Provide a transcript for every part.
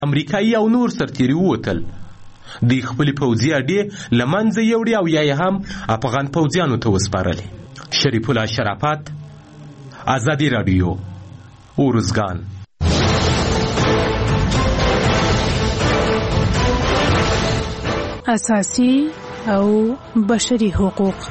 امریکایي او نور سرتیري ووتل. دوی خپلې پوځي اډې له منځه یوړې او یا یې هم افغان پوځیانو ته وسپارلې. شریف الله شرافت، ازادي راډیو، ارزګان. اساسي او بشري حقوق.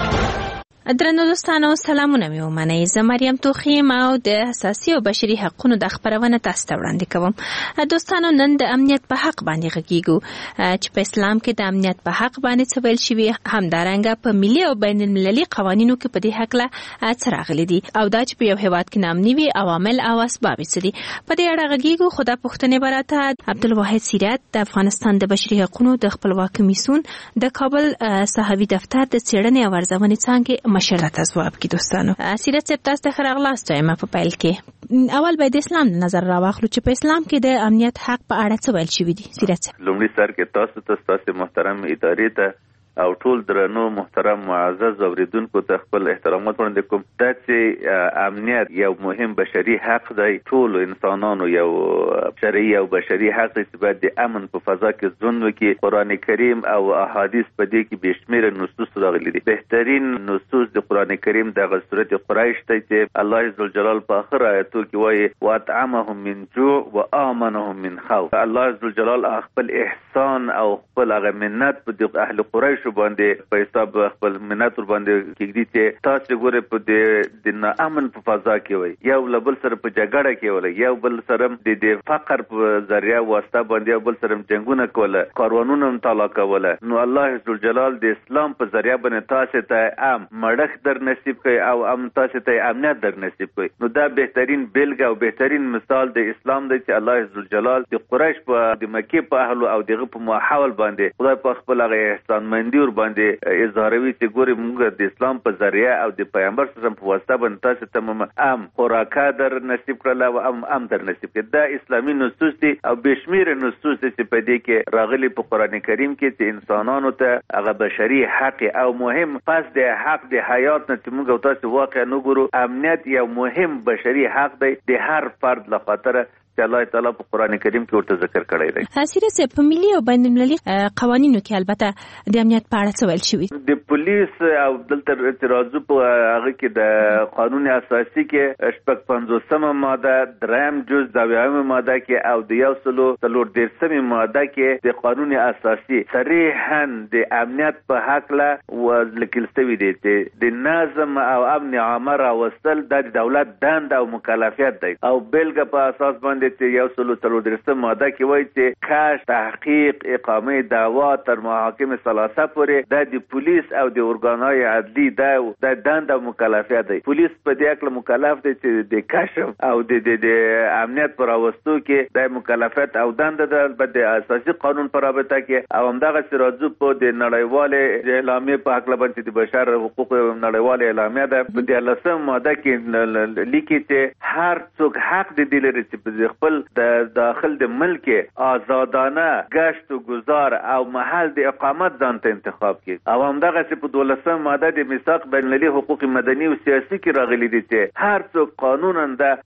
درنو دوستانو، سلامونه مې ومنئ. زه مریم توخیم او د اساسي او بشري حقوقو د خپرونه تاسو ته وړاندې کوم. دوستانو، نن د امنیت په حق باندې غږیږو چې په اسلام کې د امنیت په حق باندې څه ویل شوي، همدارنګه په ملي او بین المللي قوانینو کې په دې هکله څه راغلي دي، او دا چې په یو هېواد کې ناامني وي عوامل او اسباب یې څه دي. په دې اړه غږیږو. خو دا پوښتنې به راته عبدالواحد سیرت د افغانستان د بشري حقوقو د خپلواک کمیسیون د کابل صحافي دفتر د څېړنې او ارزونې څانګې مشر راته ځواب کړي. دوستانو، سیرت صاحب، تاسو ته ښه راغلاست. وایم په پیل کې اول باید اسلام نظر راواخلو چې په اسلام کې د امنیت حق په اړه څه ویل شوي دي. سیرت صاحب، لومړي سر کې تاسو محترم ادارې ته او ټول درنو محترم معزز اوریدونکو ته خپل احترامات وړاندې کوم. دا چې امنیت یو مهم بشري حق دی، ټول انسانانو یو شرعي او بشري حق دی چې باید د امن په فضا کې ژوند وکړي. قرآن کریم او احادیث په دې کې بشمیره نصوص راغلي دي. بهترین نصوص د قرآن کریم دغه سورت قریش دی چې الله عزوجلال په اخر آیاتو کې وایي واطعمهم من جوع وآمنهم من خوف. الله عزوجلال خپل احسان او خپل هغه منت په اهل قریش باندې په حساب خپل منت ور باندې کېږي چې تاسو ګوره په د ناامن په فضا کې وي، یو بل سره په جګړه کې وي، یو بل سره د فقر په ذریعہ واسطه باندې یو بل سره جنگونه کوله، کاروانونه مطالعه کوله. نو الله عزوجلال د اسلام په ذریعہ باندې تاسو ته مړخ در نصیب کړي او تاسو ته امنیت در نصیب کړي. نو دا بهترین بیلګه او بهترین مثال د اسلام دی چې الله عزوجلال د قریش په د مکه په اهل او دغه په محاول باندې خدای په خپل هغه احسان مندي ور باندې اظهاروي چې ګوري موږ د اسلام په ذریعہ او د پیغمبر صلی الله علیه وسلم په واسطه باندې تاسو ته خوراکه در نصیب کړل او در نصیب کړل. دا اسلامي نصوص دي او بشمیر نصوص دي چې په دې کې راغلي په قران کریم کې چې انسانانو ته هغه بشري حق او مهم پس د حق د حیات نه چې موږ تاسو واقعا وګورو. امنیت یو مهم بشري حق دی د هر فرد لپاره چې الله تعالی په قران کریم کې ورته ذکر کړی دی. سیرت، په ملي او بین المللي قوانینو کې البته د امنیت په اړه څه ویل شوي؟ د پولیس او دلته اعتراضو په هغه کې د قانون اساسي کې شپږ 50مه ماده، دریم جز 20مه ماده کې او د 143مه ماده کې د قانون اساسي صریحاً د امنیت په حق له لیکل شوی دی چې د نظم او امن عامه راوستل د دولت دنده او مکلفیت دی. او بلګه په اساس باندې چې 143 ماده کې وایي چې کشف، تحقیق، اقامه دعوا تر محاکم ثلاثه پورې د پولیس او د ارګانهای عدلی د دنده او مکلفیت دی. پولیس په دې اړه مکلف دی چې د کشف او د امنیت پر راوستو کې د مکلفیت او دنده د اساسي قانون پر رابطه کې او همدغه سراجو په د نړیوالې اعلامیې په حق باندې د بشر حقوق نړیوالې اعلامیه ده په 13 ماده کې لیکي چې هر څوک حق دی لري چې خپل د داخل د ملک آزادانه گشت و گذار او محل د اقامت ځان ته انتخاب کړي. او همدغه چې په 12 ماده د میثاق بین المللي حقوق مدني او سیاسي کې راغلي دي چې هر څوک قانونا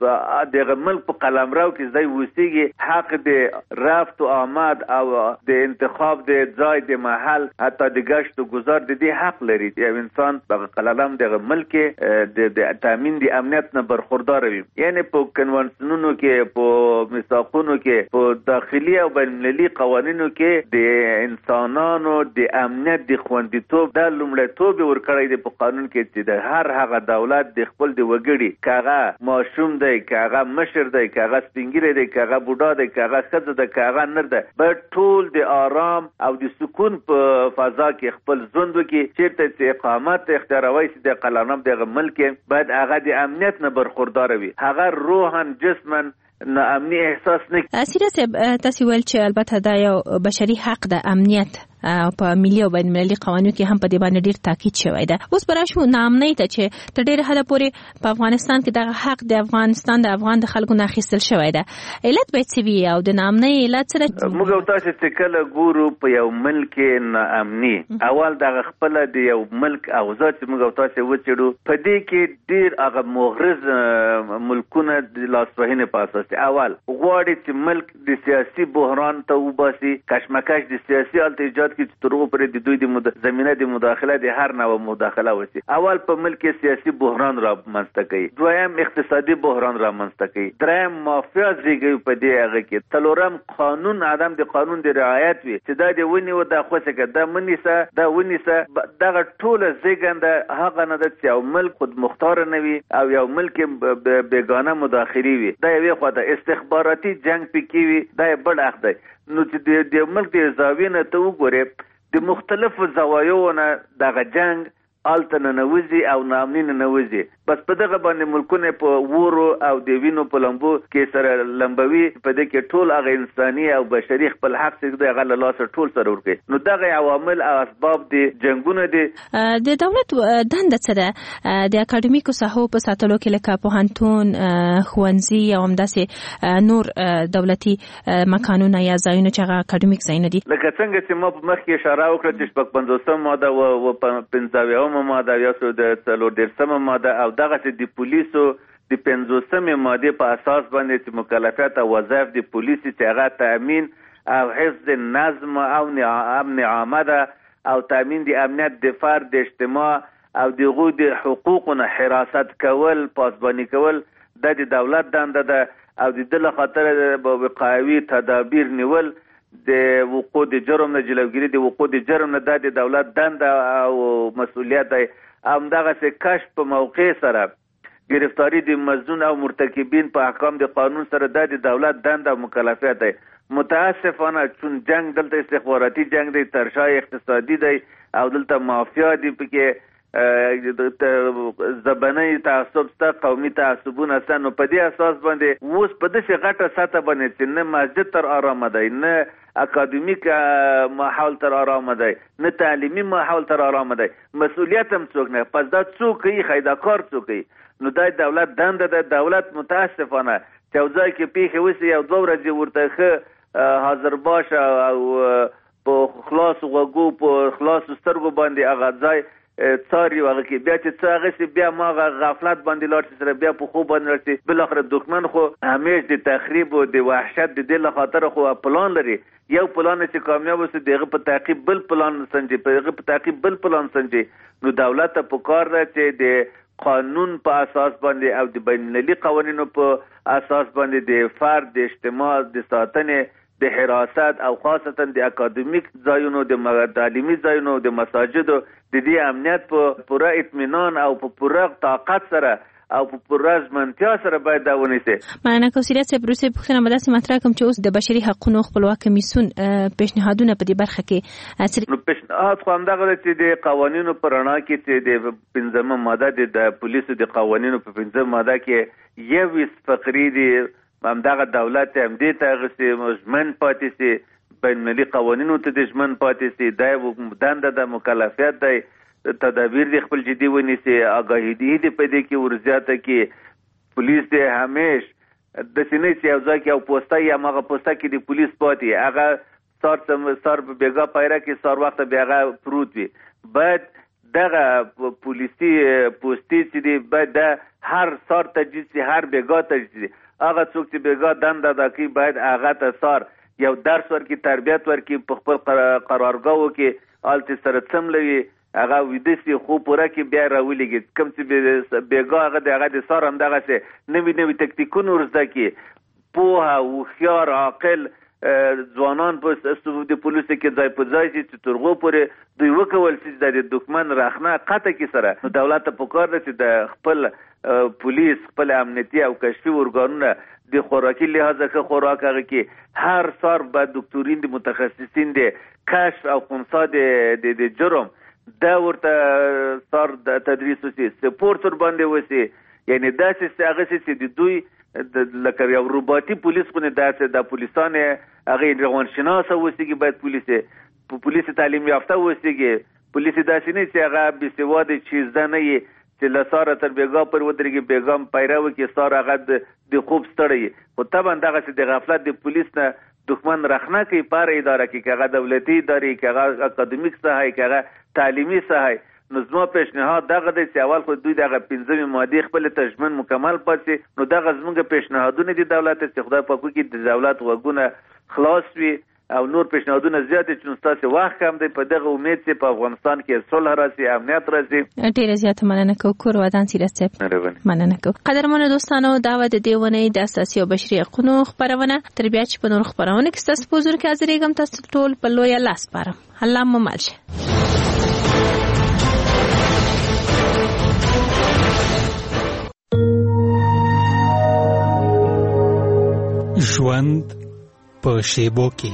د ملک په قلمرو کې ځای وسیږي حق د رفت و آمد او د انتخاب د ځای د محل حتی د گشت و گذار د دې حق لري. یو انسان په قلم د ملک د تامین د امنیت نه برخوردار وي. یعنی په کنوانسیونونو کې، په میثاقونو کې، په داخلي او بین المللي قوانینو کې د انسانانو د امنیت د خوندیتوب د لومړیتوب ورکړی دی په قانون کې چې د هر هغه دولت د خپل د وګړي کاغه ماشوم دی، کاغه مشر دی، کاغه سپینګری دی، کاغه بوډا دی، کاغه ښځه دی، کاغه نر دی، باید ټول د آرام او د سکون په فضا کې خپل ژوند وکړي. چیرته چې اقامت اختیاروي چې د قلمرو د ملک باید هغه د امنیت نه برخوردار وي، هغه روحاً جسماً ناامني احساس نه. سیرت صاحب، تاسو ویل چې البته دا یو بشري حق د امنیت په ملي او بین المللي قوانینو کې هم په دې باندې ډیر تاکید شوی دی. اوس براشو نامنۍ ته چې تر ډیره حده پورې په افغانستان کې دغه حق د افغان د خلکو نه اخیستل شوی دی. علت باید څه وي او د نامنۍ علت څه دی؟ موږ تاسو چې کله ګورو په یو ملک ناامني اول دغه خپل د یو ملک اوضاع چې موږ تاسو وچړو په دې کې ډیر هغه مغرض ملکونه د لاسوهنې په اساس اول غواړي چې ملک د سیاسي بحران ته وباسي، کشمکش د سیاسي حالت ایجاد کړي چې ترغه پر د دوی د زمینه د مداخله د هر نوع مداخله وشي. اول په ملک سیاسي بحران را منځته کوي، دویم اقتصادي بحران را منځته کوي، دریم مافیا زیږي په دې هغه کې، څلورم قانون عدم د قانون د رعایت وي چې دا د ونی و د خوڅه د منیسه د ونیسه دغه ټوله زیږنده هغه نه د یو ملک خود مختار نه وي او یو ملک بیگانه مداخلي وي. دا یو خو د استخباراتي جنگ پکې وي، دا بل اخ دی. نو چې د ملک د زاوینه ته وګورئ د مختلفو زوایو نه دغه جنگ آلته ننوزي او نامني ننوزي. بس په دغه باندې ملکونه په وورو او د وینو په لمبو کې سره لمبوي، په دې کې ټول هغه انساني او بشري خپل حق څخه د غل لاسه ټول سره ورکي. نو دغه عوامل او اسباب دي جنگونه دي. د دولت دنده څه ده؟ د اکاډمیکو ساحو په ساتلو کې لکه پوهنتون، ښوونځي او همداسې نور دولتي مکانونه یا ځایونه چې هغه اکاډمیک ځایونه دي. لکه څنګه چې ما په مخ کې اشاره وکړه چې شپږ 50 ماده او 15 ماده یا د 40 ماده او دغه د پولیسو د 50 ماده په اساس باندې چې مکلفیت او وظایف د پولیسي چې هغه تامین او حفظ نظم او امن عامه او تامین د امنیت د فرد د اجتماع او د حقوقو حراست کول، پاسبانی کول د دولت دنده ده او د دل خاطر وقایوي تدابیر نیول د وقوع د جرم نه جلوګیری د وقوع د جرم نه د دولت دنده او مسؤلیت دی. همدغه څه کشف په موقع سره گرفتاری د مظنون او مرتکبین په احکام د قانون سره د دولت دنده او مکلفیت دی. متاسفانه چون جنگ دلته استخباراتي جنگ دی، ترشای اقتصادي دی او دلته مافیا دی، پکې زبنی تعصب ستا قومي تعصبونه ستا. نو په دې اساس باندې اوس په داسې غټه سطح باندې چې نه مسجد تر آرامه دی، نه اکادمیک ماحول تر آرامه دی، نه تعلیمي ماحول تر آرامه دی، مسؤلیت هم څوک نه. پس دا څوک کوي؟ خیداکار څوک کوي؟ نو دا دولت دنده ده. دولت متاسفانه چې یو ځای کې پیښې وشي یو 2 ورځې ورته ښه حاضر باشه او په خلاص غوږو په خلاص سترګو باندې هغه ځای څاري هغه کې بیا چې څه هغسې بیا ما غفلت باندې لاړ شي سره بیا په خوب باندې لاړ شي. بالاخره دښمن خو همیش د تخریب او د وحشت د دې له خاطره خو پلان لري. یو پلان چې کامیاب وسي دغه په تعقیب بل پلان سنجي، په تعقیب بل پلان سنجي. نو دولت ته پکار ده چې د قانون په اساس باندې او د بین المللي قوانینو په اساس باندې د فرد د اجتماع د ساتنې د حراست او خاصتا د اکادمیک ځایونو د تعلیمي ځایونو د مساجدو د دې امنیت په پوره اطمینان او په پوره طاقت سره او په پوره ژمنتیا سره باید دا ونیسي. معنا کوسیریت صاحب روسي پوښتنه مداسې مطرح کوم چې اوس د بشري حقوقو خپلواک کمیسیون پیشنهادونه په دې برخه کې نو پیشنهاد خو همدغه چې د قوانینو پر رڼا کې چې د 15 ماده د پولیسو د قوانینو په 15 ماده کې 21 فقرې دي، همدغه دولت هم دې ته غوښتي ژمن پاتې سي، بین المللي قوانینو ته د ژمن پاتې سي. دا دنده د مکلفیت دی، تدابیر د خپل جدي ونیسي، آگاهي دې په دې کې ورزیاته کې پولیس دې همیش د سینې چې یو ځای کې یو پوسټه یا مغه پوسټه کې د پولیس پاتې هغه سار بیګا پایره کې سار وخت بیا هغه پروت وي. باید دغه پولیسي پوسټي چې دی باید د هر سار تجهیز سي، هر بیګا تجهیز. هغه څوک چې بیګا دنده دا کوي باید هغه ته سار یو درس ورکړي، تربیت ورکړي، په خپل قرارګاو کې آلته سره څملوي، هغه ویده سي خو پوره کې بیا راولېږي. کوم چې بیګا هغه د سار همدغه سي نوي تکتیکونه ورزده کړي، پوهه هوښیار عاقل ځوانان په د پولیسو کې ځای په ځای چې ترغو پورې دوی وکول چې د دښمن راخنه قطع کې سره. نو دولت ته پکار ده چې د خپل پولیس خپل امنیتي او کشفي ارګانونه د خوراکي لحاظه ښه خوراک هغه کې هر سار باید دکتورین د متخصصین د کشف او خنثی د جرم دا ورته سار د تدریس وسي، سپورت ور باندې وسي. یعنی داسې هغه چې د دوی لکه یو روباټي پولیس خو نه داسې د پولیسانه هغه روانشناسه وسیږي باید پولیس پولیس تعلیم یافته اوسېږي، پولیس داسې نه چې هغه بېسواده چیزده نه وي چې له ساره تر بیګا پر ودرېږي، بیګا پیره وکړي، ساره هغه د خوب ستړی. خو طبعا دغسې د غفلت د پولیس نه دښمن رخنه کوي په هره اداره کې، که هغه دولتي ادارې، که هغه اکاډمیک ساحه، که هغه تعلیمي ساحه. نو زما پیشنهاد دغه دی چې اول خو دوی دغه 15 مادې خپل ته ژمن مکمل پاتې. نو دغه زموږ پیشنهادونه دي دولت چې خدای پاک وکړي د دولت غوږونه خلاص وي او نور پیشنهادونه زیات دي چې ستاسو وخت کم دی. په دغه امید چې په افغانستان کې صلح راشي، امنیت راشي. ډیره زیاته مننه کوم کور ودان سیرت صاحب. مننه کوم قدرمنو دوستانو. دعوت دیونه د اساسي او بشري حقوقو خبرونه تر بیا چې په نور خبرونه کې تاسو په حضور کې حاضرېږم. تاسو ټول په لوی الله سپارم. الله مو مل شه. ژوند په شیبو کې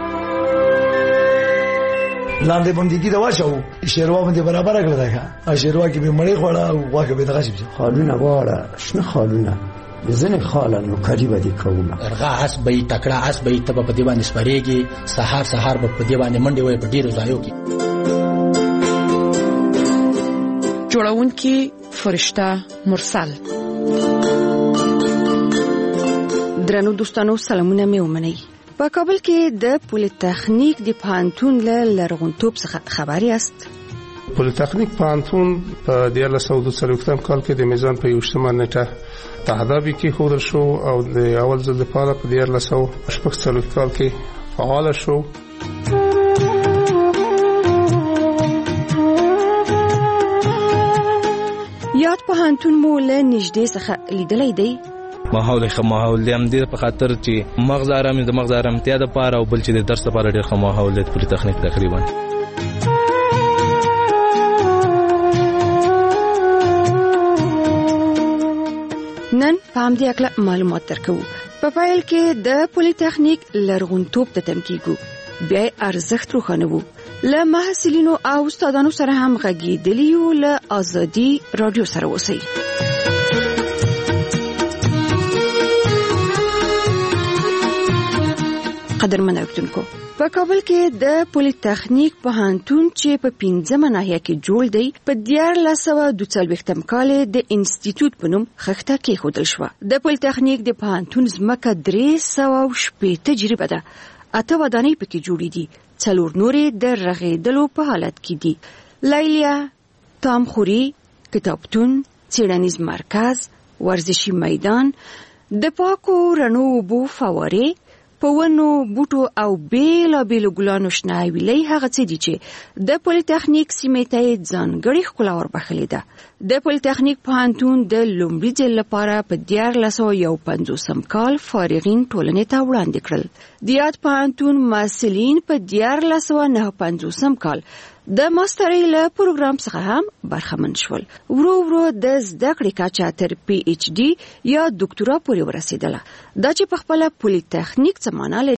لاندې بندګي دا واچو شیروا باندې برابر کړل دا شیروا کې به مړې خوړه او واګه به دغه شي خالونه واړه شنه خالونه زنه خاله نو کړي ودی کومه ارغا اس به تکړه اس به تب په دی باندې سپریږي، سحر به په دی باندې منډي وي په ډیرو ځایو کې. جوړونکي فرشته مرسل. درنو دوستانو سلامونه مې ومنئ. په کابل کې د پولیتخنیک د پوهنتون له لرغونتوب څخه خبر یاست. پولیتخنیک پوهنتون په 1942 کال کې د میزان په 28 نیټه تهدابي کې خودل شو او د اول ځل لپاره په 1946 کال کې فعال شو. یاد پوهنتون مو له نږدې څخه لیدلای دی. ماحول دی هم دې په خاطر چې مغز آرامي د مغز آرامتیا د پاره او بل چې د درس لپاره ډېر ښه ماحول دی پولیتخنیک تقریبا. نن په همدې اړه معلومات درکو. په پایل کې د پولیتخنیک لرغونتوب ته تم کیږو، بیا ارزښت روښانه وو. له محصلینو او استادانو سره هم غږیدلی یو. له ازادي رادیو سره اوسئ. قدرمن اوریدونکو، په کابل کې د پولیتخنیک پوهنتون چې په 15 ناحیه کې جوړ دی په 1942 کال د انسټیټیوټ په نوم خښته کېښودل شوه. د پولیتخنیک د پوهنتون ځمکه 360 تجربه ده. 8 ودانۍ پکې جوړې دي، 4 نورې د رغېدلو په حالت کې دي. لیلیا، تامخوري، کتابتون، څېړنیز مرکز، ورزشي میدان، د پاکو رڼو اوبو فوارې، په ونو بوټو او بیلابیلو ګلانو شنه ویلې هغه څه دي چې د پولیتخنیک سیمې ته ځانګړې ښکلا وربښلې ده. د پولیتخنیک پوهنتون د لومړي ځل لپاره په 1951 کال فارغین ټولنې ته وړاندې کړل. د یاد پوهنتون محصلین په 1959 کال د ماسترۍ له پروګرام څخه هم برخمن شول. ورو ورو د زده کړې کچه تر PhD یا ډاکټرا پورې ورسېدله. دا چې په خپل پولیتخنیک څه معنا